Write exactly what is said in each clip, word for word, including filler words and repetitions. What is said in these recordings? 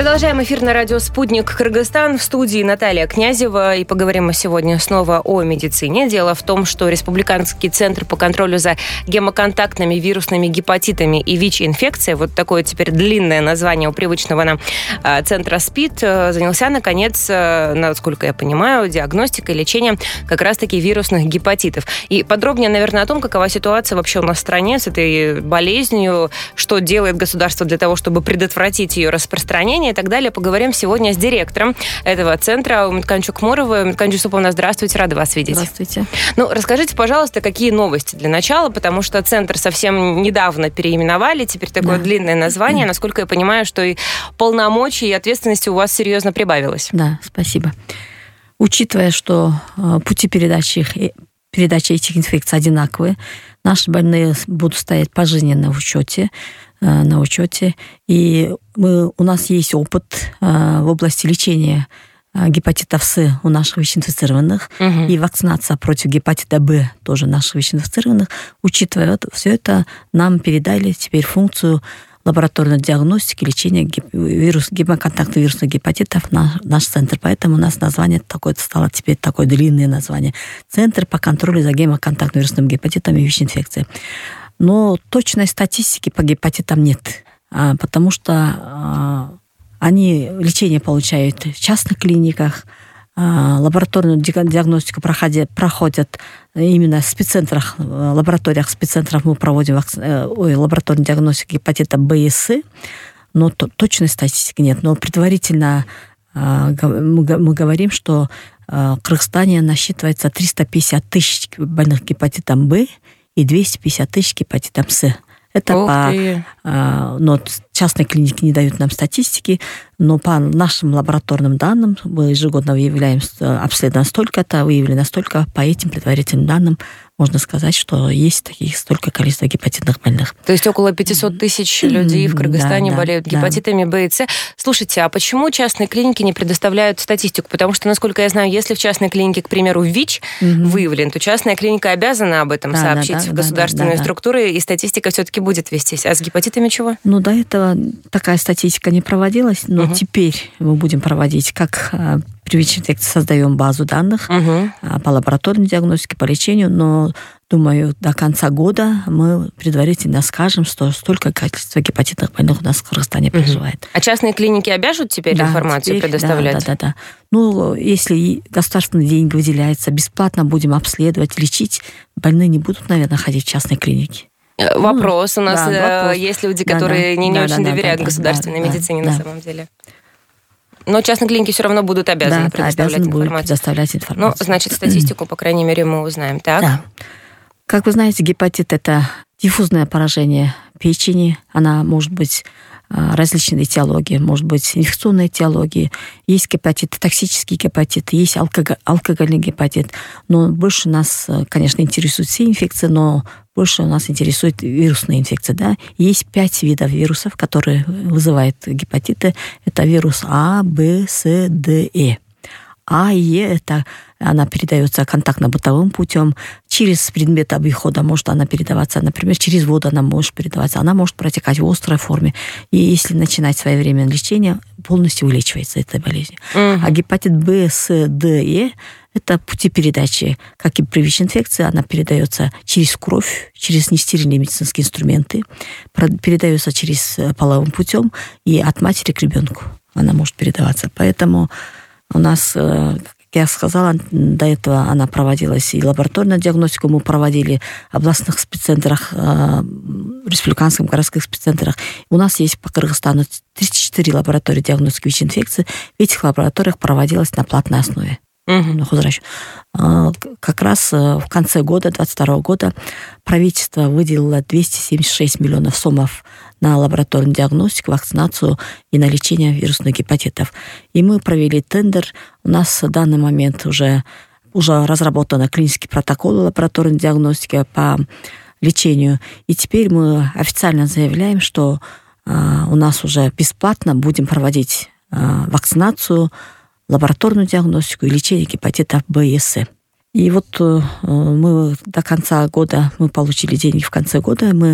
Продолжаем эфир на радио «Спутник Кыргызстан». В студии Наталья Князева. И поговорим мы сегодня снова о медицине. Дело в том, что Республиканский центр по контролю за гемоконтактными вирусными гепатитами и ВИЧ-инфекцией, вот такое теперь длинное название у привычного нам центра СПИД, занялся, наконец, насколько я понимаю, диагностикой и лечением как раз-таки вирусных гепатитов. И подробнее, наверное, о том, какова ситуация вообще у нас в стране с этой болезнью, что делает государство для того, чтобы предотвратить ее распространение и так далее, поговорим сегодня с директором этого центра Умиткан Чукмурова. Умиткан Чусуповна, здравствуйте, рада вас видеть. Здравствуйте. Ну, расскажите, пожалуйста, какие новости для начала, потому что центр совсем недавно переименовали, теперь такое да. длинное название. Насколько я понимаю, что и полномочий, и ответственности у вас серьезно прибавилось. Да, спасибо. Учитывая, что пути передачи, передачи этих инфекций одинаковые, наши больные будут стоять пожизненно в учете, на учете. И мы, у нас есть опыт в области лечения гепатитов С у наших ВИЧ-инфицированных, угу. и вакцинация против гепатита Б тоже наших ВИЧ-инфицированных. Учитывая это, все это, нам передали теперь функцию лабораторной диагностики, лечения вирус, гемоконтактных вирусных гепатитов на наш центр. Поэтому у нас название такое стало теперь такое длинное название. Центр по контролю за гемоконтактными вирусными гепатитами и ВИЧ-инфекцией. Но точной статистики по гепатитам нет, потому что они лечение получают в частных клиниках, лабораторную диагностику проходят, проходят именно в спеццентрах, в лабораториях спеццентров мы проводим ой, лабораторную диагностику гепатита Б и С, но точной статистики нет. Но предварительно мы говорим, что в Кыргызстане насчитывается триста пятьдесят тысяч больных гепатитом Б и двести пятьдесят тысяч гепатитом С. Это Ух по... ты. Но частные клиники не дают нам статистики, но по нашим лабораторным данным мы ежегодно выявляем обследовано столько-то, выявлено столько, по этим предварительным данным можно сказать, что есть таких столько количества гепатитных больных. То есть около пятьсот тысяч людей в Кыргызстане да, болеют да, гепатитами Б и С. Слушайте, а почему частные клиники не предоставляют статистику? Потому что, насколько я знаю, если в частной клинике, к примеру, ВИЧ угу. выявлен, то частная клиника обязана об этом да, сообщить да, да, в государственные да, да, структуры, и статистика все-таки будет вестись. А с гепатитами чего? Ну, до этого такая статистика не проводилась, но угу. теперь мы будем проводить, как при ВИЧ-инфекции создаем базу данных угу. по лабораторной диагностике, по лечению, но, думаю, до конца года мы предварительно скажем, что столько количества гепатитных больных у нас в Кыргызстане угу. проживает. А частные клиники обяжут теперь да, информацию теперь, предоставлять? Да, да, да, да. Ну, если государственные деньги выделяются, бесплатно будем обследовать, лечить, больные не будут, наверное, ходить в частные клиники. Вопрос. У нас да, вопрос. есть люди, да, которые да, не, не да, очень да, доверяют да, государственной да, медицине да, на да. самом деле. Но частные клиники все равно будут обязаны да, предоставлять обязаны информацию. предоставлять информацию. Ну, значит, статистику, по крайней мере, мы узнаем. Так? Да. Как вы знаете, гепатит – это диффузное поражение печени. Она может быть различной этиологии, может быть инфекционной этиологии. Есть гепатит, токсический гепатит, есть алкоголь, алкогольный гепатит. Но больше нас, конечно, интересуют все инфекции, но больше нас интересует вирусные инфекции. Да? Есть пять видов вирусов, которые вызывают гепатиты. Это вирус А, Б, С, Д, Э. А и Е – это она передается контактно-бытовым путем. Через предмет обихода может она передаваться, например, через воду она может передаваться. Она может протекать в острой форме. И если начинать своевременное лечение, полностью вылечивается эта болезнь. Угу. А гепатит Б, С, Д, Е – это пути передачи, как и при ВИЧ-инфекции, она передается через кровь, через нестерильные медицинские инструменты, передается через половым путем и от матери к ребенку она может передаваться. Поэтому у нас, как я сказала, до этого она проводилась и лабораторную диагностику мы проводили в областных спеццентрах, в республиканских городских спеццентрах. У нас есть по Кыргызстану тридцать четыре лаборатории диагностики ВИЧ-инфекции. В этих лабораториях проводилась на платной основе. Угу. Как раз в конце года, двадцать второго года, правительство выделило двести семьдесят шесть миллионов сомов на лабораторную диагностику, вакцинацию и на лечение вирусных гепатитов. И мы провели тендер. У нас в данный момент уже, уже разработаны клинические протоколы лабораторной диагностики по лечению. И теперь мы официально заявляем, что а, у нас уже бесплатно будем проводить а, вакцинацию, лабораторную диагностику и лечение гепатитов Б и С. И вот э, мы до конца года, мы получили деньги в конце года, мы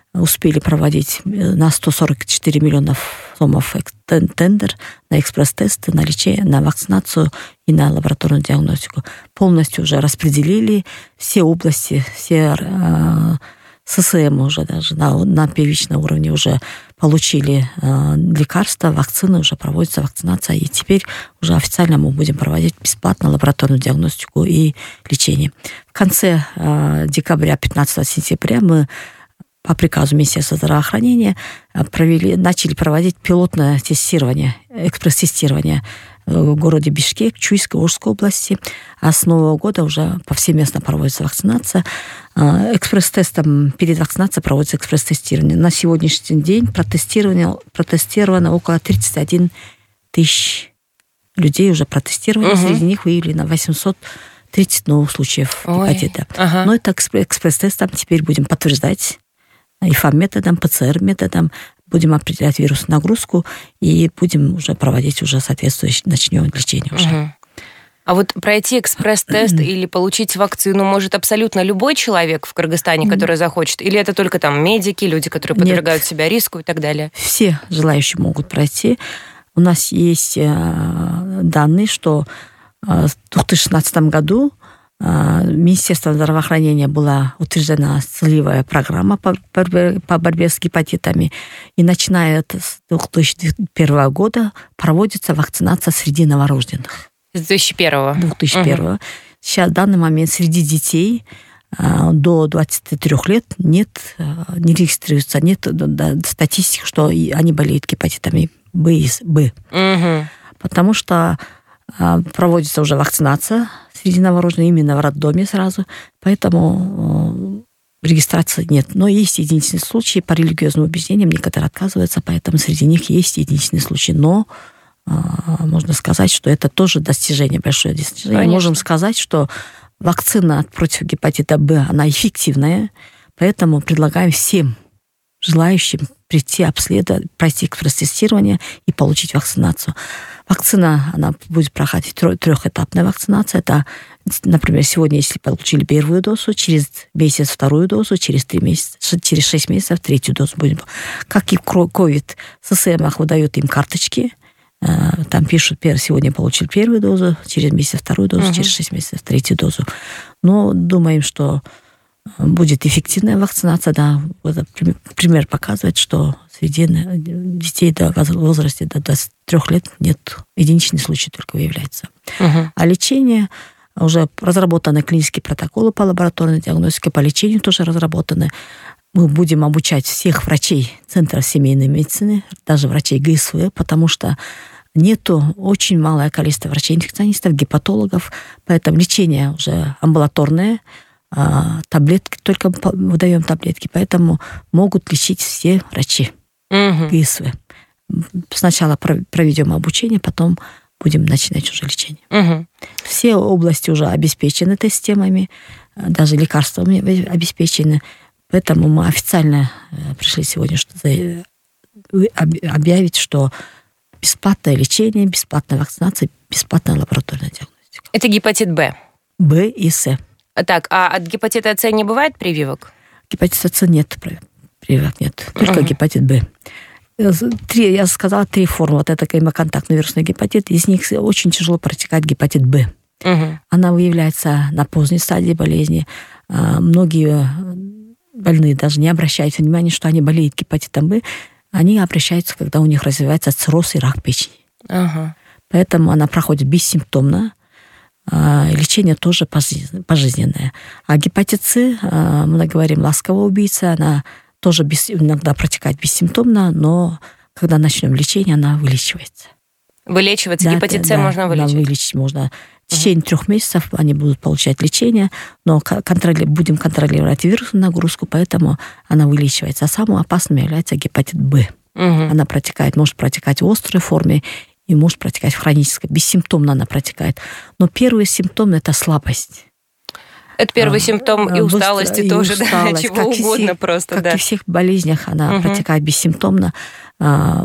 успели проводить на сто сорок четыре миллиона сомов тендер на экспресс-тесты, на лечение, на вакцинацию и на лабораторную диагностику. Полностью уже распределили все области, все э, ССМ уже даже на, на первичном уровне уже получили э, лекарства, вакцины, уже проводится вакцинация, и теперь уже официально мы будем проводить бесплатно лабораторную диагностику и лечение. В конце э, декабря, пятнадцатого сентября мы по приказу Министерства здравоохранения провели, начали проводить пилотное тестирование, экспресс-тестирование в городе Бишкек, Чуйской, Ошской области. А с Нового года уже повсеместно проводится вакцинация. Экспресс-тестом перед вакцинацией проводится экспресс-тестирование. На сегодняшний день протестировано, протестировано около тридцать один тысяч людей уже протестировано. Угу. Среди них выявлено восемьсот тридцать новых случаев Ой. гепатита. Ага. Но это экспресс-тестом теперь будем подтверждать. И ФАМ-методом, ПЦР-методом будем определять вирусную нагрузку и будем уже проводить уже соответствующее, начнем лечение уже. Угу. А вот пройти экспресс-тест mm-hmm. или получить вакцину может абсолютно любой человек в Кыргызстане, mm-hmm. который захочет? Или это только там медики, люди, которые подвергают Нет. себя риску и так далее? Все желающие могут пройти. У нас есть данные, что в две тысячи шестнадцатом году Министерством здравоохранения была утверждена целевая программа по борьбе, по борьбе с гепатитами. И начиная с две тысячи первого года проводится вакцинация среди новорожденных. С две тысячи первого? две тысячи первого. Угу. Сейчас в данный момент среди детей до двадцати трёх лет нет, не регистрируется, нет статистики, что они болеют гепатитами Б и Б. Угу. Потому что проводится уже вакцинация среди новорожденных именно в роддоме сразу, поэтому регистрации нет. Но есть единичные случаи, по религиозным убеждениям некоторые отказываются, поэтому среди них есть единичные случаи. Но можно сказать, что это тоже достижение, большое достижение. Конечно. Можем сказать, что вакцина против гепатита Б, она эффективная, поэтому предлагаем всем желающим прийти обследовать, пройти экспресс-тестирование и получить вакцинацию. Вакцина, она будет проходить трехэтапная вакцинация. Это, например, сегодня, если получили первую дозу, через месяц вторую дозу, через три месяца, через шесть месяцев третью дозу будем. Как и в ковид, в ССМах выдают им карточки. Там пишут, сегодня получили первую дозу, через месяц вторую дозу, угу. через шесть месяцев третью дозу. Но думаем, что будет эффективная вакцинация. Да, вот пример показывает, что среди детей до возраста до двадцати трёх лет нет, единичный случай только выявляется. Угу. А лечение, уже разработаны клинические протоколы по лабораторной диагностике, по лечению тоже разработаны. Мы будем обучать всех врачей Центра семейной медицины, даже врачей ГСВ, потому что нету очень малое количество врачей-инфекционистов, гепатологов, поэтому лечение уже амбулаторное, таблетки, только выдаем таблетки, поэтому могут лечить все врачи угу. ГСВ. Сначала проведем обучение, потом будем начинать уже лечение. Угу. Все области уже обеспечены системами, даже лекарствами обеспечены, поэтому мы официально пришли сегодня чтобы объявить, что бесплатное лечение, бесплатная вакцинация, бесплатная лабораторная диагностика. Это гепатит Б? Б и С. Так, а от гепатита С не бывает прививок? Гепатита С нет прививок, нет. Только uh-huh. гепатит Б. Три, я сказала, три формы. Вот это гемоконтактный вирусный гепатит. Из них очень тяжело протекает гепатит Б. Uh-huh. Она выявляется на поздней стадии болезни. Многие больные даже не обращают внимания, что они болеют гепатитом Б. Они обращаются, когда у них развивается цирроз и рак печени. Uh-huh. Поэтому она проходит бессимптомно. Лечение тоже пожизненное. А гепатит С, мы говорим, ласковая убийца, она тоже без, иногда протекает бессимптомно, но когда начнем лечение, она вылечивается. Вылечивается? Да, гепатит С да, можно вылечить? Да, вылечить можно. В течение uh-huh. трех месяцев они будут получать лечение, но контроли, будем контролировать вирусную нагрузку, поэтому она вылечивается. А самым опасным является гепатит Б. Uh-huh. Она протекает, может протекать в острой форме, и может протекать в хронической. Бессимптомно она протекает. Но первый симптом – это слабость. Это первый а, симптом и усталости и тоже, усталость, да, чего угодно всех, просто. Как да. и в всех болезнях она угу. протекает бессимптомно.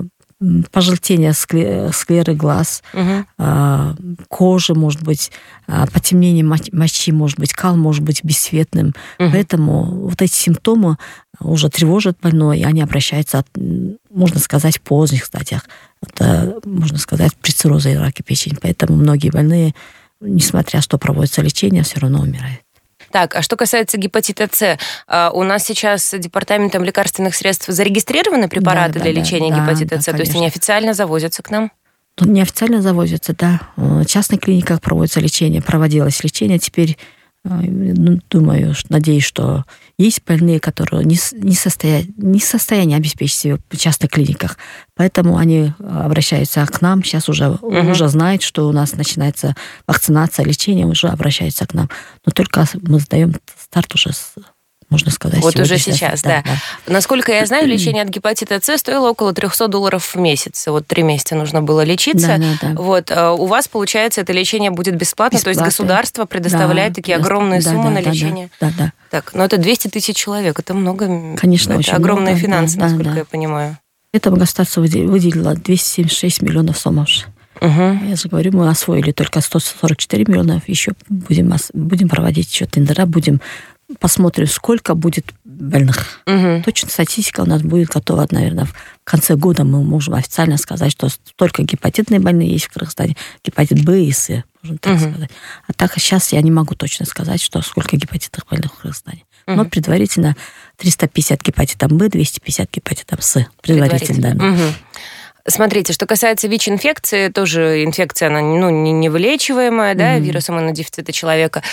пожелтение склеры глаз, угу. кожи, может быть, потемнение мочи, может быть, кал может быть бесцветным. Угу. Поэтому вот эти симптомы уже тревожат больного, и они обращаются, можно сказать, в поздних стадиях. Это, можно сказать, при циррозе и раке печени. Поэтому многие больные, несмотря что проводится лечение, все равно умирают. Так, а что касается гепатита С, у нас сейчас департаментом лекарственных средств зарегистрированы препараты да, да, для лечения да, гепатита да, С, да, то есть они официально завозятся к нам? Ну, неофициально завозятся, да. В частных клиниках проводится лечение, проводилось лечение, теперь, ну, думаю, надеюсь, что есть больные, которые не, не, состоя... не в состоянии обеспечить себя в частных клиниках, поэтому они обращаются к нам, сейчас уже, угу. уже знают, что у нас начинается вакцинация, лечение, уже обращаются к нам. Но только мы сдаем старт уже с... можно сказать. Вот уже сейчас, да, да. да. Насколько я знаю, лечение от гепатита С стоило около триста долларов в месяц. Вот три месяца нужно было лечиться. Да, да, да. Вот, у вас, получается, это лечение будет бесплатно, бесплатно. То есть государство предоставляет да, такие да, огромные да, суммы да, на лечение? Да, да, да. Так, но это двести тысяч человек, это много. Конечно, это очень огромные много, финансы, да, насколько да, я понимаю. Это государство выделило двести семьдесят шесть миллионов сомов. Угу. Я же говорю, мы освоили только сто сорок четыре миллиона, еще будем, будем проводить еще тендера, будем посмотрим, сколько будет больных. Угу. Точно статистика у нас будет готова, наверное, в конце года мы можем официально сказать, что столько гепатитные больные есть в Кыргызстане, гепатит Б и С, можем так угу. сказать. А так сейчас я не могу точно сказать, что сколько гепатитных больных в Кыргызстане. Угу. Но предварительно триста пятьдесят гепатитом Б, двести пятьдесят гепатитом С. Предварительно, предварительно. Да. Угу. Смотрите, что касается ВИЧ-инфекции, тоже инфекция, она ну, невылечиваемая, да, mm-hmm. вирус иммунодефицита человека,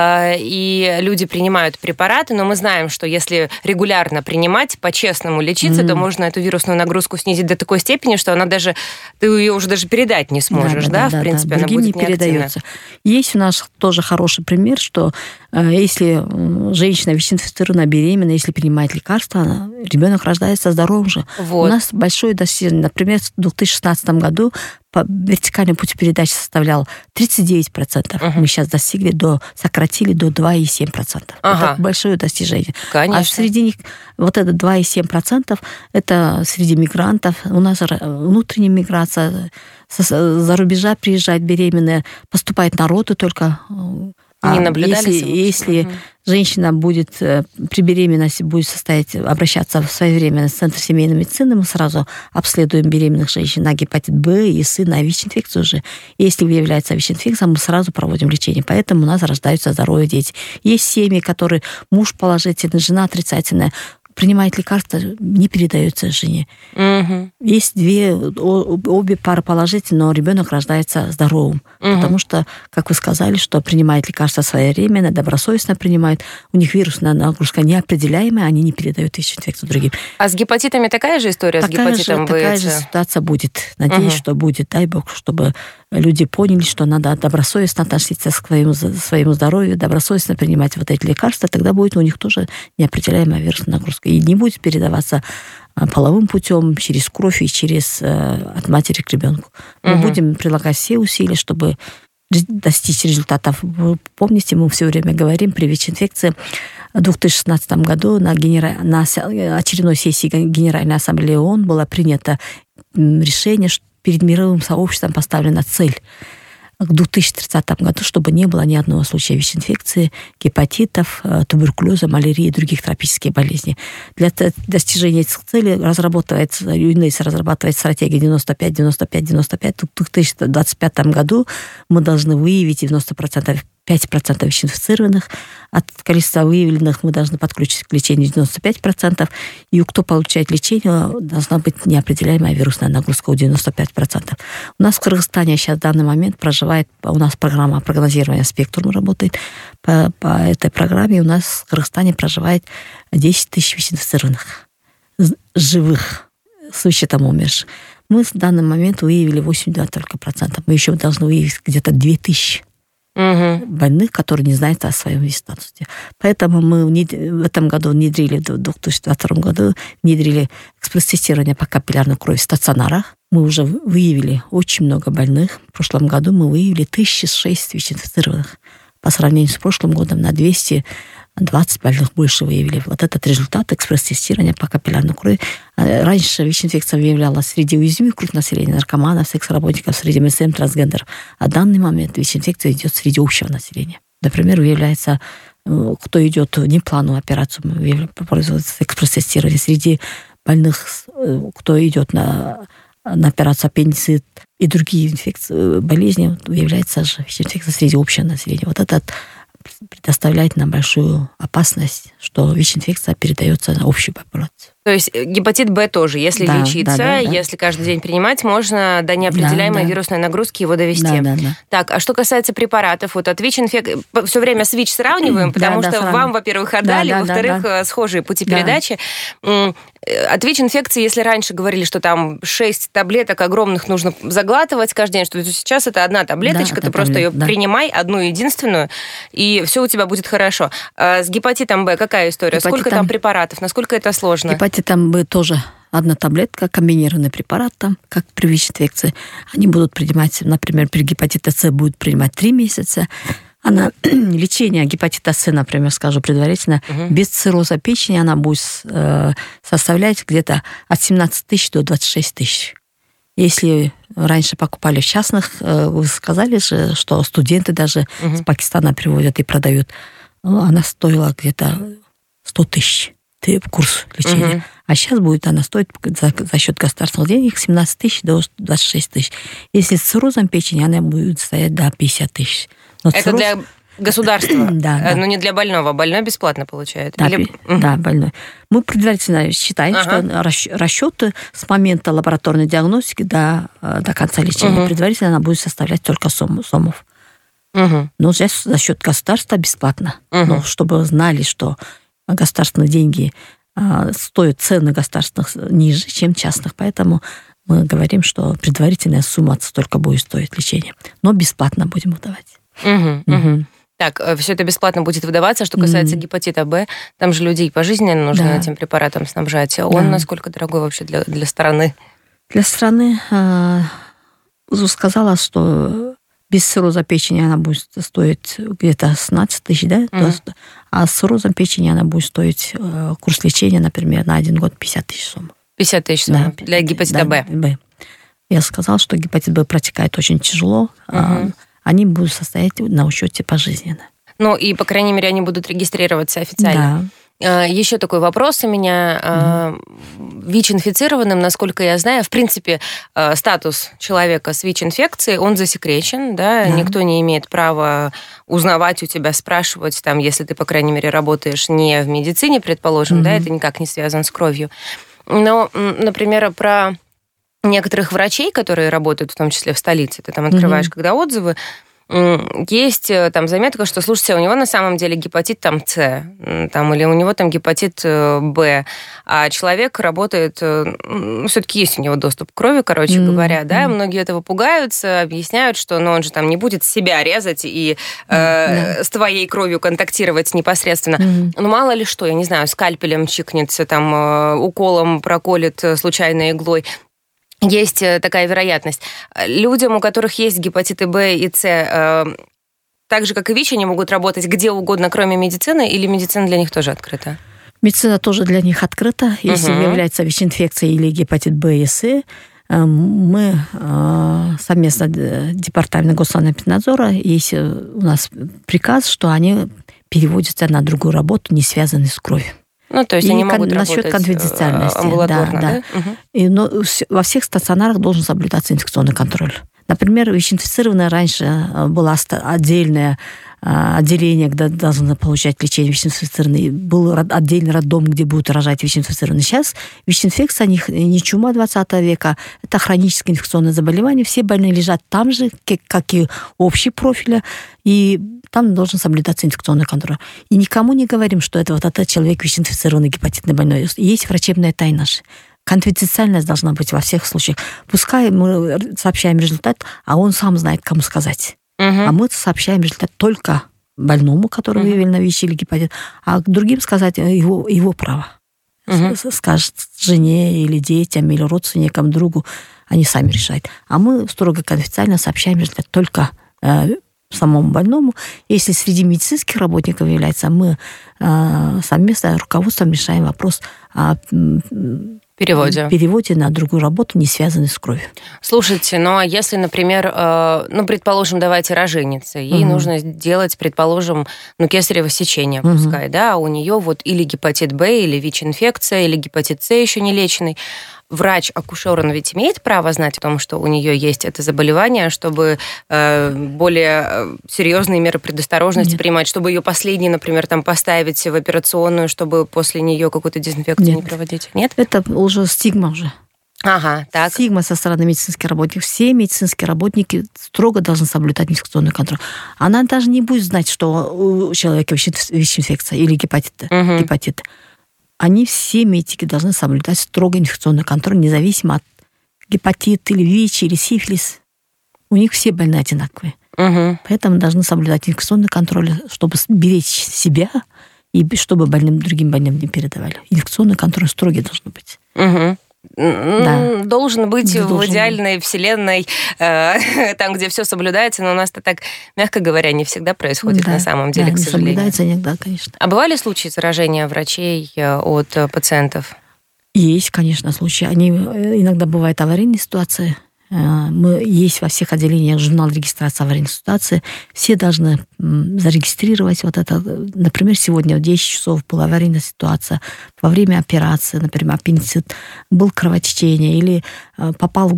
и люди принимают препараты, но мы знаем, что если регулярно принимать, по-честному лечиться, mm-hmm. то можно эту вирусную нагрузку снизить до такой степени, что она даже, ты ее уже даже передать не сможешь, да, да, да в принципе, да, да. она будет не передается. Есть у нас тоже хороший пример, что если женщина ВИЧ-инфицирована, беременна, если принимает лекарства, она, ребенок рождается здоровым же. Вот. У нас большое достижение, например, в две тысячи шестнадцатом году по вертикальному пути передачи составлял тридцать девять процентов. Uh-huh. Мы сейчас достигли, до, сократили до два и семь десятых процента. Ага. Это большое достижение. Конечно. А среди них вот это два и семь десятых процента это среди мигрантов. У нас внутренняя миграция, за рубежа приезжает беременная, поступает народу только... Не наблюдали если, если угу. женщина будет при беременности будет состоять, обращаться своевременно в Центр семейной медицины, мы сразу обследуем беременных женщин на гепатит Б и С, на ВИЧ-инфекцию уже. Если выявляется ВИЧ-инфекция, мы сразу проводим лечение. Поэтому у нас рождаются здоровые дети. Есть семьи, которые муж положительный, жена отрицательная, принимает лекарства, не передается жене. Угу. Есть две, обе пары положительные, но ребенок рождается здоровым. Угу. Потому что, как вы сказали, что принимает лекарства своевременно, добросовестно принимают, у них вирусная нагрузка неопределяемая, они не передают ВИЧ-инфекцию другим. А с гепатитами такая же история? Такая с гепатитом же, такая же ситуация будет. Надеюсь, угу. что будет. Дай Бог, чтобы люди поняли, что надо добросовестно относиться к своему, своему здоровью, добросовестно принимать вот эти лекарства, тогда будет у них тоже неопределяемая вирусная нагрузка. И не будет передаваться половым путем, через кровь и через от матери к ребенку. Мы угу. будем прилагать все усилия, чтобы достичь результатов. Вы помните, мы все время говорим, при ВИЧ-инфекции в две тысячи шестнадцатом году на, генера... на очередной сессии Генеральной Ассамблеи ООН было принято решение, что перед мировым сообществом поставлена цель к две тысячи тридцатому году, чтобы не было ни одного случая ВИЧ-инфекции, гепатитов, туберкулеза, малярии и других тропических болезней. Для достижения этих целей разрабатывается, ЮНЕС разрабатывает стратегию девяносто пять девяносто пять девяносто пять. В две тысячи двадцать пятом году мы должны выявить девяносто процентов пять процентов ВИЧ-инфицированных. От количества выявленных мы должны подключить к лечению девяносто пять процентов. И у кто получает лечение, должна быть неопределяемая вирусная нагрузка у девяносто пять процентов. У нас в Кыргызстане сейчас в данный момент проживает, у нас программа прогнозирования «Спектрум» работает. По, по этой программе у нас в Кыргызстане проживает десять тысяч ВИЧ-инфицированных живых, с вычетом умерших. Мы в данный момент выявили восемьдесят два только процента. Мы еще должны выявить где-то две тысячи. Угу. Больных, которые не знают о своем статусе. Поэтому мы в этом году внедрили, в две тысячи двадцать втором году внедрили экспресс-тестирование по капиллярной крови в стационарах. Мы уже выявили очень много больных. В прошлом году мы выявили тысяча шесть ВИЧ-инфицированных. По сравнению с прошлым годом на двести двадцать больных больше выявили. Вот этот результат экспресс-тестирования по капиллярной крови. Раньше ВИЧ-инфекция выявлялась среди уязвимых групп населения, наркоманов, секс-работников, среди эм эс эм, трансгендеров. А в данный момент ВИЧ-инфекция идет среди общего населения. Например, выявляется, кто идет в неплановую операцию, производится экспресс-тестирование среди больных, кто идет на, на операцию аппендицит и другие инфекции, болезни, выявляется же ВИЧ-инфекция среди общего населения. Вот этот предоставляет нам большую опасность, что ВИЧ-инфекция передается на общую популяцию. То есть гепатит Б тоже, если да, лечиться, да, да, если каждый день принимать, можно до неопределяемой да, да. вирусной нагрузки его довести. Да, да, да. Так, а что касается препаратов, вот от ВИЧ-инфекции, все время с ВИЧ сравниваем, потому да, да, что сравниваем. Вам, во-первых, отдали, да, да, во-вторых, да, да. схожие пути да. передачи. От ВИЧ-инфекции, если раньше говорили, что там шесть таблеток огромных нужно заглатывать каждый день, что сейчас это одна таблеточка, да, ты просто таблет, ее да. принимай, одну единственную, и все у тебя будет хорошо. А с гепатитом Б какая история? Гепатитом... Сколько там препаратов? Насколько это сложно? Гепатитом Б тоже одна таблетка, комбинированный препарат, там, как при ВИЧ-инфекции. Они будут принимать, например, при гепатите С будут принимать три месяца. Она, лечение гепатита С, например, скажу предварительно, угу. без цирроза печени она будет э, составлять где-то от семнадцати тысяч до двадцати шести тысяч. Если раньше покупали в частных, э, вы сказали же, что студенты даже угу. с Пакистана приводят и продают, ну, она стоила где-то сто тысяч. Курс лечения. Угу. А сейчас будет она стоить за, за счет государственных денег семнадцать тысяч до двадцати шести тысяч. Если с циррозом печени, она будет стоять до пятидесяти тысяч. Но это цирроз... для государства, да, да. но не для больного. Больной бесплатно получает. Да, Или... да, больной. Мы предварительно считаем, ага. что расчеты с момента лабораторной диагностики до, до конца лечения, угу. предварительно она будет составлять только сомов. Угу. Но здесь за счет государства бесплатно. Угу. Но чтобы знали, что государственные деньги а, стоят, цены государственных ниже, чем частных. Поэтому мы говорим, что предварительная сумма столько будет стоить лечение. Но бесплатно будем выдавать. Угу, угу. Так, все это бесплатно будет выдаваться. Что касается mm. гепатита Б, там же людей пожизненно нужно да. этим препаратом снабжать. Он да. насколько дорогой вообще для, для страны? Для страны, а, сказала, что без цирроза печени она будет стоить где-то семнадцать тысяч, да? Mm. А с циррозом печени она будет стоить, э, курс лечения, например, на один год пятьдесят тысяч сомов. пятьдесят тысяч сомов да, для гепатита да, Б. Б. Я сказала, что гепатит Б протекает очень тяжело. Mm-hmm. Они будут состоять на учете пожизненно. Ну и, по крайней мере, они будут регистрироваться официально. Да. Еще такой вопрос у меня. Mm-hmm. ВИЧ-инфицированным, насколько я знаю, в принципе, статус человека с ВИЧ-инфекцией, он засекречен, да? Да. Никто не имеет права узнавать у тебя, спрашивать, там, если ты, по крайней мере, работаешь не в медицине, предположим, mm-hmm. да, это никак не связано с кровью. Но, например, про некоторых врачей, которые работают, в том числе в столице, ты там открываешь, mm-hmm. когда отзывы, есть там заметка, что, слушайте, у него на самом деле гепатит там С, там, или у него там гепатит Б, а человек работает, ну, все-таки есть у него доступ к крови, короче mm-hmm. говоря, да, mm-hmm. многие этого пугаются, объясняют, что, ну, он же там не будет себя резать и э, mm-hmm. с твоей кровью контактировать непосредственно. Mm-hmm. Ну, мало ли что, я не знаю, скальпелем чикнется, там, э, уколом проколет случайной иглой. Есть такая вероятность. Людям, у которых есть гепатиты Б и С, э, так же, как и ВИЧ, они могут работать где угодно, кроме медицины, или медицина для них тоже открыта? Медицина тоже для них открыта. Если угу. является ВИЧ-инфекция или гепатит Б и С, э, мы э, совместно Департамент Госсанэпиднадзора, есть у нас приказ, что они переводятся на другую работу, не связанную с кровью. Ну, то есть и они могут насчет работать конфиденциальности. амбулаторно, да? да? да. Угу. И, но во всех стационарах должен соблюдаться инфекционный контроль. Например, ВИЧ-инфицированное раньше было отдельное отделение, где должны получать лечение ВИЧ-инфицированные. Был отдельный роддом, где будут рожать ВИЧ-инфицированные. Сейчас ВИЧ-инфекция не чума двадцатого века, это хроническое инфекционное заболевание. Все больные лежат там же, как и общий профиль, и там должен соблюдаться инфекционный контроль. И никому не говорим, что это вот этот человек ВИЧ-инфицированный гепатитный больной. Есть врачебная тайна же. Конфиденциальность должна быть во всех случаях. Пускай мы сообщаем результат, а он сам знает, кому сказать. Угу. А мы сообщаем результат только больному, который угу. выявлен на ВИЧ или гепатит, а другим сказать его, его право. Угу. Скажет жене или детям, или родственникам, другу, они сами решают. А мы строго конфиденциально сообщаем результат только э, самому больному. Если среди медицинских работников является, мы э, совместно с руководством решаем вопрос о переводе. переводе на другую работу, не связанную с кровью. Слушайте, ну а если, например, э, ну, предположим, давайте роженица, ей угу. нужно сделать, предположим, ну, кесарево сечение, угу. пускай, да, а у нее вот или гепатит Б, или ВИЧ-инфекция, или гепатит С еще не леченный. Врач-акушер, он ведь имеет право знать о том, что у нее есть это заболевание, чтобы э, более серьезные меры предосторожности Нет. принимать, чтобы ее последней, например, там поставить в операционную, чтобы после нее какую-то дезинфекцию Нет. не проводить? Нет? Это уже стигма уже. Ага, так. Стигма со стороны медицинских работников. Все медицинские работники строго должны соблюдать инфекционный контроль. Она даже не будет знать, что у человека ВИЧ-инфекция или гепатит. Угу. гепатит. Они все медики должны соблюдать строго инфекционный контроль, независимо от гепатита или ВИЧ, или сифилис. У них все больные одинаковые. Угу. Поэтому должны соблюдать инфекционный контроль, чтобы беречь себя и чтобы больным, другим больным не передавали. Инфекционный контроль строгий должен быть. Угу. Да. Должен быть да, в должен идеальной быть. Вселенной, э, там, где все соблюдается, но у нас-то так, мягко говоря, не всегда происходит да, на самом деле, да, к сожалению. Соблюдается иногда, конечно. А бывали случаи заражения врачей от пациентов? Есть, конечно, случаи. Они иногда бывают аварийные ситуации. Мы, есть во всех отделениях журнал регистрации аварийной ситуации. Все должны зарегистрировать вот это. Например, сегодня в десять часов была аварийная ситуация. Во время операции, например, аппендицит, был кровотечение или попал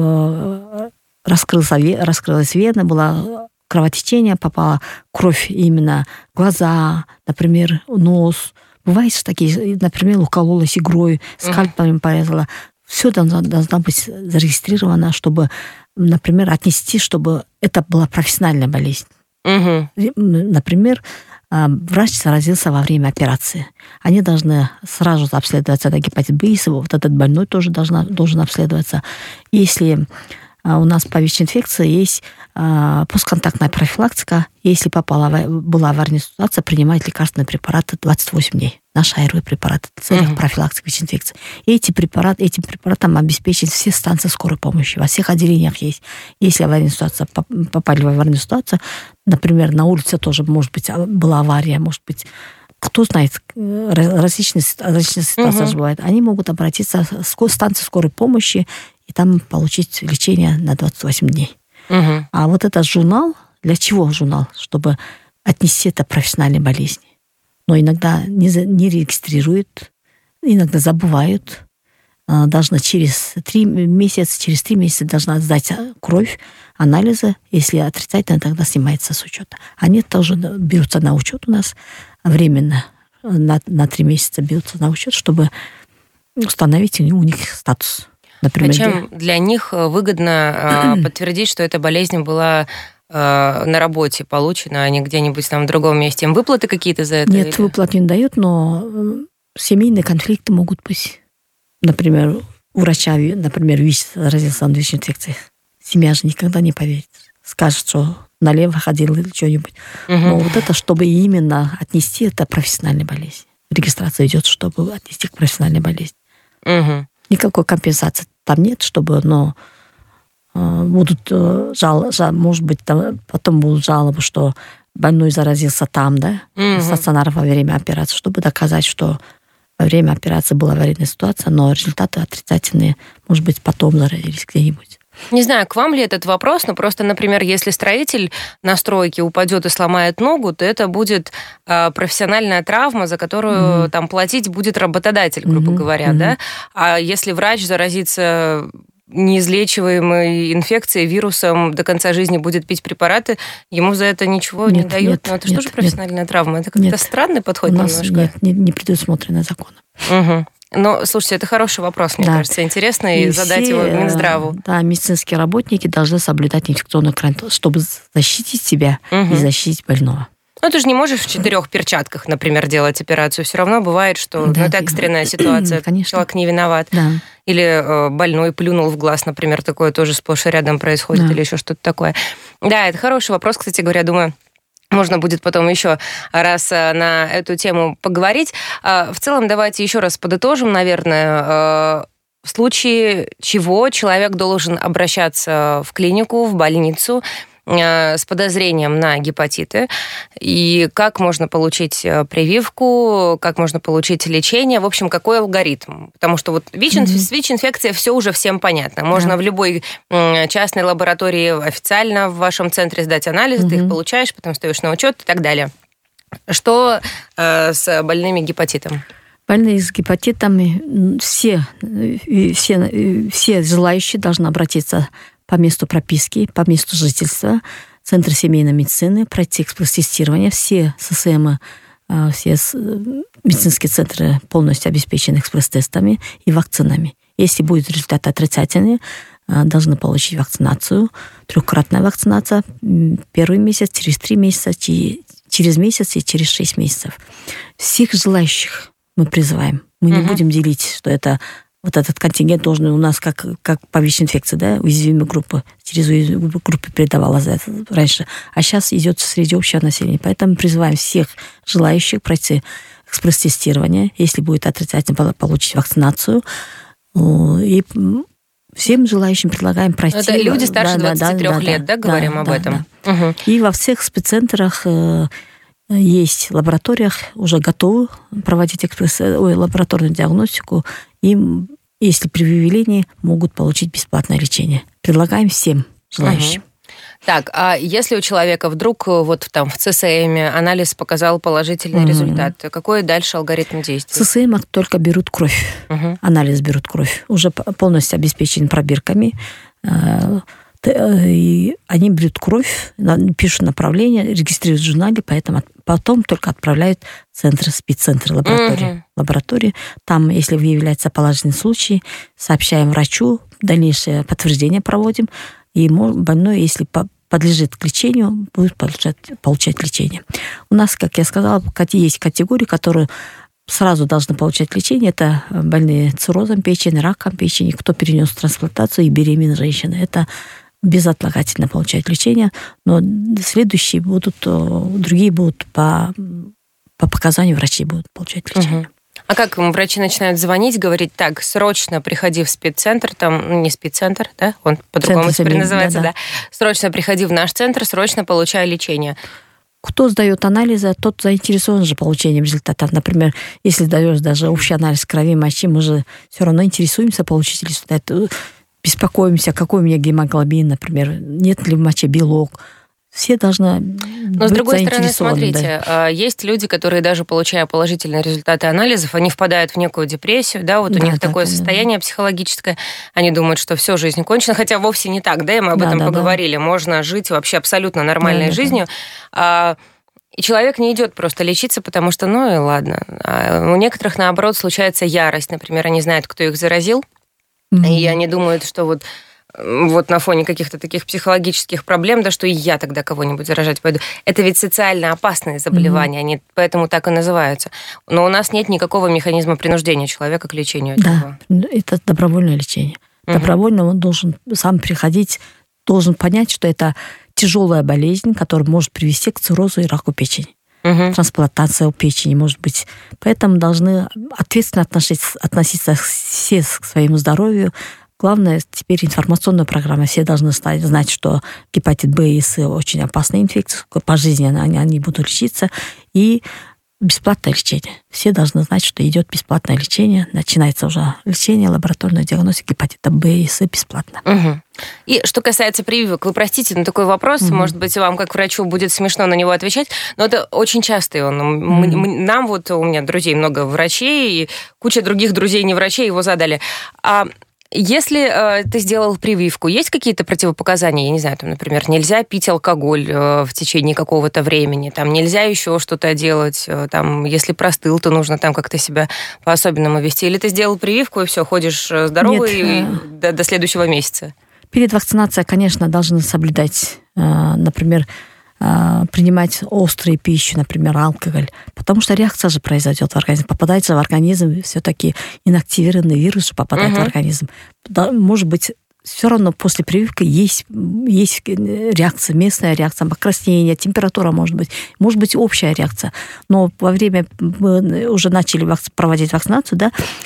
в... Раскрылся, раскрылась вена, было кровотечение, попала кровь именно в глаза, например, нос. Бывает, что такие, например, укололась игрой, скальпелем порезала. Все должно, должно быть зарегистрировано, чтобы, например, отнести, чтобы это была профессиональная болезнь. Угу. Например, врач заразился во время операции. Они должны сразу обследоваться на гепатит Б, и вот этот больной тоже должна, должен обследоваться. Если у нас по ВИЧ-инфекции есть постконтактная профилактика. Если попала, была аварийная ситуация, принимать лекарственные препараты двадцать восемь дней. Наши АРВ препараты в целях uh-huh. профилактики ВИЧ-инфекции. И эти препараты, этим препаратом обеспечены все станции скорой помощи. Во всех отделениях есть. Если аварийная ситуация, попали в аварийную ситуацию, например, на улице тоже, может быть, была авария, может быть, кто знает, различные, различные ситуации uh-huh. бывают. Они могут обратиться в станцию скорой помощи и там получить лечение на двадцать восемь дней. Угу. А вот этот журнал, для чего журнал? Чтобы отнести это профессиональной болезни. Но иногда не, не регистрируют, иногда забывают. Должна через три месяца, через три месяца должна сдать кровь, анализы. Если отрицательно, тогда снимается с учета. Они тоже берутся на учет у нас временно. На, на три месяца берутся на учет, чтобы установить у них статус. Например, а чем для них выгодно подтвердить, что эта болезнь была на работе получена, а не где-нибудь там в другом месте? Им выплаты какие-то за это? Нет, или? Выплат не дают, но семейные конфликты могут быть. Например, у врача, например, ВИЧ заразился он ВИЧ-инфекцией. Семья же никогда не поверит. Скажет, что налево ходил или что-нибудь. Угу. Но вот это, чтобы именно отнести, это профессиональная болезнь. Регистрация идет, чтобы отнести к профессиональной болезни. Угу. Никакой компенсации там нет, чтобы, но э, будут э, жал, жал, может быть, там, потом будут жалобы, что больной заразился там, да, mm-hmm. в стационаре во время операции, чтобы доказать, что во время операции была аварийная ситуация, но результаты отрицательные, может быть, потом заразились где-нибудь. Не знаю, к вам ли этот вопрос, но просто, например, если строитель на стройке упадет и сломает ногу, то это будет э, профессиональная травма, за которую mm-hmm. там платить будет работодатель, грубо mm-hmm. говоря, mm-hmm. да? А если врач заразится неизлечиваемой инфекцией, вирусом, до конца жизни будет пить препараты, ему за это ничего нет, не дают? Нет, но это нет, же тоже профессиональная нет. травма. Это как-то нет. странный подход У нас немножко. Нет, не, не предусмотрено законом. Угу. Но, слушайте, это хороший вопрос, мне да. кажется, интересно, и, и задать все, его Минздраву. Да, медицинские работники должны соблюдать инфекционный контроль, чтобы защитить себя угу. и защитить больного. Ну, ты же не можешь в четырех перчатках, например, делать операцию. Все равно бывает, что да, ну, это экстренная ситуация, конечно. Человек не виноват. Да. Или э, больной плюнул в глаз, например, такое тоже сплошь и рядом происходит, да. или еще что-то такое. Да, это хороший вопрос, кстати говоря, думаю, можно будет потом еще раз на эту тему поговорить. В целом, давайте еще раз подытожим, наверное, в случае чего человек должен обращаться в клинику, в больницу, с подозрением на гепатиты, и как можно получить прививку, как можно получить лечение, в общем, какой алгоритм. Потому что вот ВИЧ, mm-hmm. с ВИЧ-инфекцией все уже всем понятно. Можно yeah. в любой частной лаборатории официально в вашем центре сдать анализы, mm-hmm. ты их получаешь, потом стоишь на учет и так далее. Что э, с больными гепатитом? Больные с гепатитами, все, все, все желающие должны обратиться по месту прописки, по месту жительства, в Центр семейной медицины, пройти экспресс-тестирование. Все ССМ, все медицинские центры полностью обеспечены экспресс-тестами и вакцинами. Если будет результат отрицательный, должны получить вакцинацию, трехкратная вакцинация, первый месяц, через три месяца, через месяц и через шесть месяцев. Всех желающих мы призываем. Мы uh-huh. не будем делить, что это вот этот контингент должен у нас, как, как по ВИЧ-инфекции, да, уязвимые группы, через уязвимые группы передавалось раньше. А сейчас идет среди общего населения. Поэтому призываем всех желающих пройти экспресс-тестирование, если будет отрицательно, получить вакцинацию. И всем желающим предлагаем пройти. Это люди старше да, двадцати трёх да, лет, да, да, говорим да, об да, этом? Да. Угу. И во всех спеццентрах есть лабораториях, уже готовы проводить экспресс, ой, лабораторную диагностику, и если при выявлении могут получить бесплатное лечение. Предлагаем всем желающим. Угу. Так, а если у человека вдруг вот там в ЦСМ анализ показал положительный угу. результат, какой дальше алгоритм действий? В ЦСМ только берут кровь, угу. анализ берут кровь, уже полностью обеспечен пробирками. И они берут кровь, пишут направление, регистрируют в журнале, поэтому потом только отправляют в центр, спеццентр лаборатории. Mm-hmm. лаборатории. Там, если выявляется положительный случай, сообщаем врачу, дальнейшее подтверждение проводим, и больной, если подлежит к лечению, будет получать, получать лечение. У нас, как я сказала, есть категории, которые сразу должны получать лечение. Это больные циррозом печени, раком печени, кто перенес трансплантацию, и беременные женщины. Это безотлагательно получать лечение, но следующие будут, другие будут по, по показанию врачей будут получать лечение. Угу. А как врачи начинают звонить, говорить, так, срочно приходи в спеццентр, там, не спеццентр, да, он по-другому теперь называется, да, да. да, срочно приходи в наш центр, срочно получай лечение. Кто сдает анализы, тот заинтересован же получением результатов. Например, если даешь даже общий анализ крови, мочи, мы же все равно интересуемся получить результат. Беспокоимся, какой у меня гемоглобин, например, нет ли в моче белок. Все должны Но, быть с другой стороны, смотрите, да. есть люди, которые даже получая положительные результаты анализов, они впадают в некую депрессию, да, вот да, у них да, такое да, состояние да. психологическое, они думают, что все, жизнь кончена, хотя вовсе не так, да, и мы об да, этом да, поговорили, да. можно жить вообще абсолютно нормальной да, жизнью, да. И человек не идет просто лечиться, потому что, ну и ладно. А у некоторых, наоборот, случается ярость, например, они знают, кто их заразил, mm-hmm. и они думают, что вот вот на фоне каких-то таких психологических проблем, да, что и я тогда кого-нибудь заражать пойду. Это ведь социально опасные заболевания, mm-hmm. они поэтому так и называются. Но у нас нет никакого механизма принуждения человека к лечению этого. Да, это добровольное лечение. Mm-hmm. Добровольно он должен сам приходить, должен понять, что это тяжелая болезнь, которая может привести к циррозу и раку печени. Mm-hmm. Трансплантация у печени может быть. Поэтому должны ответственно относиться, относиться все к своему здоровью. Главное, теперь информационная программа. Все должны знать, что гепатит Б и С очень опасная инфекция. Пожизненно они, они будут лечиться. И бесплатное лечение. Все должны знать, что идет бесплатное лечение. Начинается уже лечение, лабораторная диагностика гепатита Б и С бесплатно. Угу. И что касается прививок, вы простите, но такой вопрос, угу. может быть, вам как врачу будет смешно на него отвечать, но это очень частый он. Угу. Нам вот, у меня друзей много врачей, и куча других друзей не врачей его задали. А если э, ты сделал прививку, есть какие-то противопоказания? Я не знаю, там, например, нельзя пить алкоголь э, в течение какого-то времени, там нельзя еще что-то делать, э, там, если простыл, то нужно там как-то себя по-особенному вести. Или ты сделал прививку, и все, ходишь здоровый Нет. и до, до следующего месяца? Перед вакцинацией, конечно, должны соблюдать, э, например, принимать острую пищу, например, алкоголь, потому что реакция же произойдет в организм. Попадается в организм все-таки инактивированный вирус попадает uh-huh. в организм. Да, может быть, все равно после прививки есть, есть реакция, местная реакция, покраснение, температура может быть, может быть общая реакция. Но во время мы уже начали проводить вакцинацию,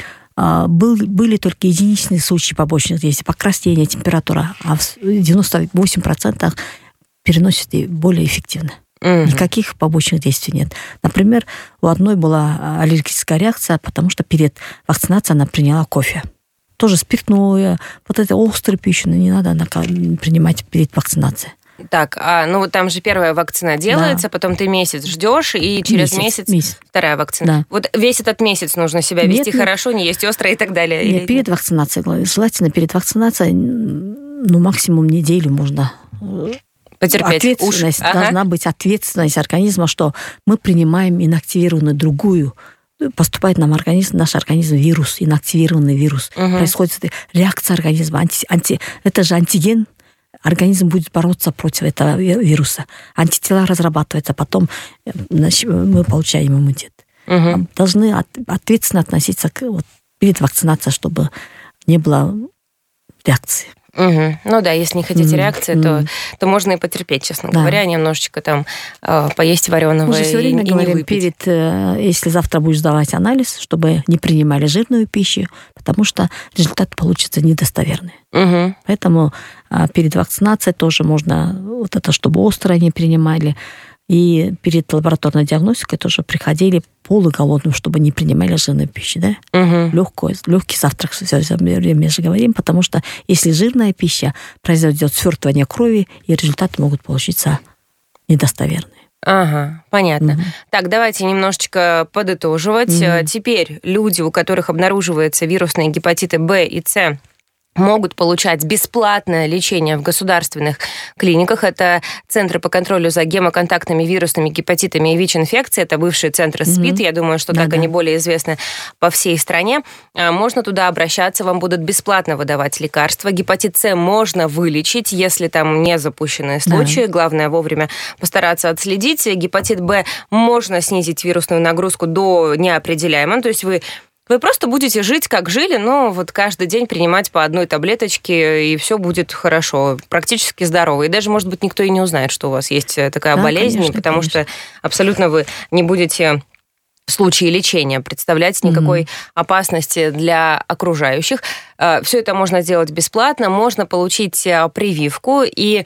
да, Был, были только единичные случаи побочных действий, покраснение, температура, а в девяносто восемь процентов переносит и более эффективно. Mm-hmm. Никаких побочных действий нет. Например, у одной была аллергическая реакция, потому что перед вакцинацией она приняла кофе. Тоже спиртное, вот это острую пищу не надо принимать перед вакцинацией. Так, а ну вот там же первая вакцина делается, да. Потом ты месяц ждешь, и через месяц, месяц, месяц. вторая вакцина. Да. Вот весь этот месяц нужно себя нет, вести нет. хорошо, не есть острое и так далее. Нет, или... перед вакцинацией. Желательно перед вакцинацией, ну, максимум неделю можно... Потерпеть. Ответственность. Уж. Должна ага. быть ответственность организма, что мы принимаем инактивированную другую. Поступает нам организм, наш организм вирус, инактивированный вирус. Угу. Происходит реакция организма. Анти, анти, это же антиген. Организм будет бороться против этого вируса. Антитела разрабатываются, потом мы получаем иммунитет. Угу. Должны от, ответственно относиться к, вот, перед вакцинацией, чтобы не было реакции. Угу. Ну да, если не хотите mm-hmm. реакции, то, то можно и потерпеть, честно да. говоря, немножечко там э, поесть вареного. Мы же все время и, говорим, и не выпить. Перед, э, если завтра будешь сдавать анализ, чтобы не принимали жирную пищу, потому что результат получится недостоверный. Угу. Поэтому э, перед вакцинацией тоже можно вот это, чтобы острое не принимали. И перед лабораторной диагностикой тоже приходили полуголодным, чтобы не принимали жирную пищу, да? Угу. Легкую, легкий завтрак все время же говорим, потому что если жирная пища, произойдет свертывание крови, и результаты могут получиться недостоверные. Ага, понятно. Угу. Так, давайте немножечко подытоживать. Угу. Теперь люди, у которых обнаруживаются вирусные гепатиты Б и С, могут получать бесплатное лечение в государственных клиниках. Это центры по контролю за гемоконтактными вирусными гепатитами и ВИЧ-инфекцией. Это бывшие центры СПИД. Mm-hmm. Я думаю, что да, так да. они более известны по всей стране. Можно туда обращаться, вам будут бесплатно выдавать лекарства. Гепатит С можно вылечить, если там не запущенные случаи. Да. Главное вовремя постараться отследить. Гепатит Б можно снизить вирусную нагрузку до неопределяемой. То есть вы Вы просто будете жить, как жили, но вот каждый день принимать по одной таблеточке, и все будет хорошо, практически здорово. И даже, может быть, никто и не узнает, что у вас есть такая да, болезнь, конечно, потому конечно. что абсолютно вы не будете в случае лечения представлять никакой mm-hmm. опасности для окружающих. Все это можно сделать бесплатно, можно получить прививку, и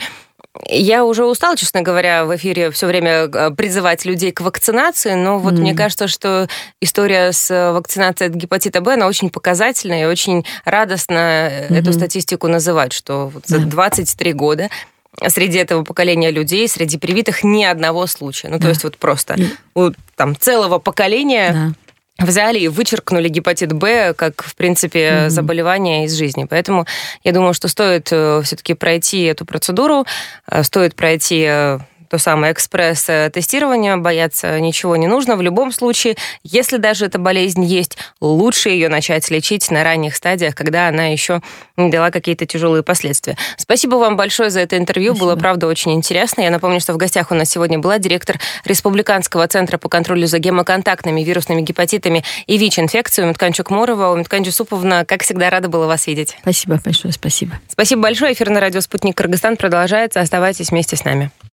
я уже устала, честно говоря, в эфире все время призывать людей к вакцинации, но вот mm. мне кажется, что история с вакцинацией от гепатита Б, она очень показательная и очень радостно mm-hmm. эту статистику называть, что вот за двадцать три года среди этого поколения людей, среди привитых ни одного случая. Ну, да. то есть вот просто mm. у там, целого поколения... Да. Взяли и вычеркнули гепатит Б как, в принципе, mm-hmm. заболевание из жизни. Поэтому я думаю, что стоит все-таки пройти эту процедуру, стоит пройти то самое экспресс-тестирование, бояться ничего не нужно. В любом случае, если даже эта болезнь есть, лучше ее начать лечить на ранних стадиях, когда она еще не дала какие-то тяжелые последствия. Спасибо вам большое за это интервью. Спасибо. Было, правда, очень интересно. Я напомню, что в гостях у нас сегодня была директор Республиканского центра по контролю за гемоконтактными вирусными гепатитами и ВИЧ-инфекцией Умиткан Чукмурова. Умиткан Джусуповна, как всегда, рада была вас видеть. Спасибо большое, спасибо. Спасибо большое. Эфир на радио «Спутник Кыргызстан» продолжается. Оставайтесь вместе с нами.